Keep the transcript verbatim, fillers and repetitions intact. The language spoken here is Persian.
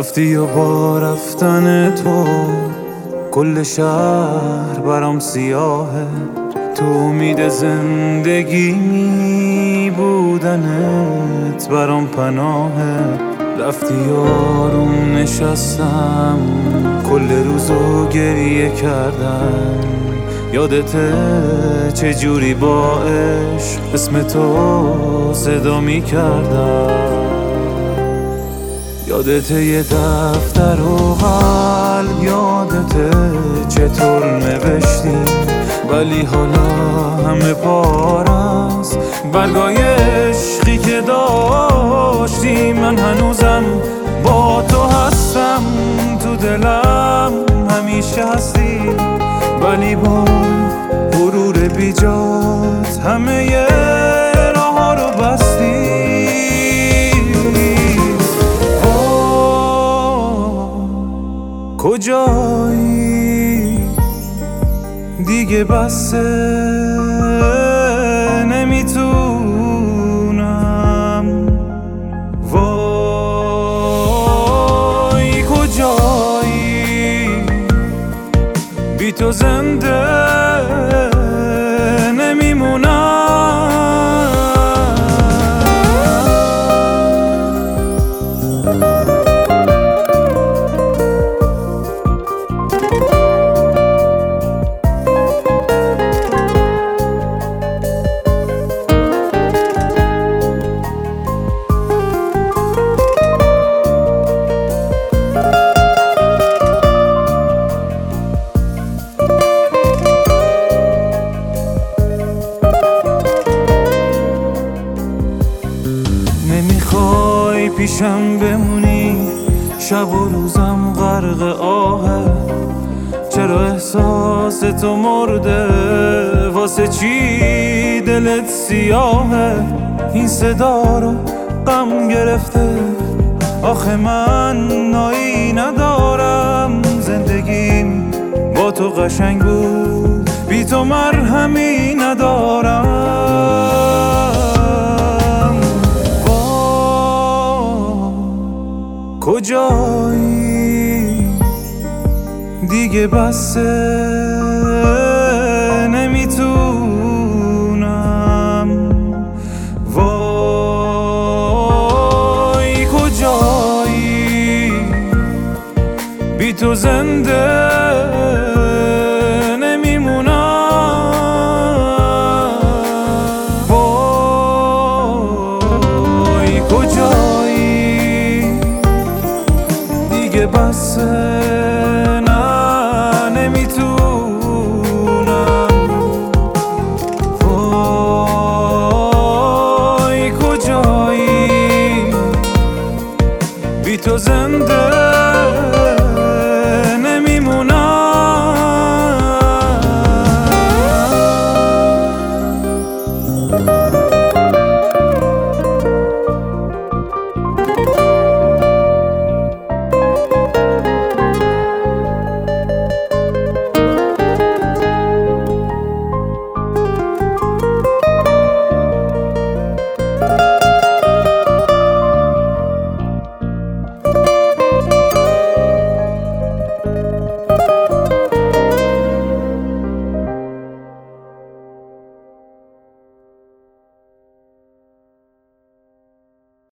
رفتی و با رفتن تو کل شهر برام سیاهه. تو امید زندگی می بودنت برام پناهه. رفتی آروم نشستم کل روزو گریه کردم. یادته چجوری با عشق اسم تو صدا می کردم. یادته یه دفتر و قلب، یادته چطور نوشتیم ولی حالا همه پارست برگای عشقی که داشتیم. من هنوزم با تو هستم، تو دلم همیشه هستی، ولی با غرور بیجات همه ی راه ها رو بستی. کجایی دیگه بسه نمیتونم. وای کجایی بی تو زنده نمیمونم. نمیخوای پیشم بمونی، شب و روزم غرق آهه. چرا احساس تو مرده، واسه چی دلت سیاهه؟ این صدا رو غم گرفته، آخه من نایی ندارم. زندگیم با تو قشنگ بود، بی تو مرهمی ندارم. کجایی دیگه بسه نمیتونم. وای کجایی بی تو زنده نمیمونم. وای کجایی دیگه بسه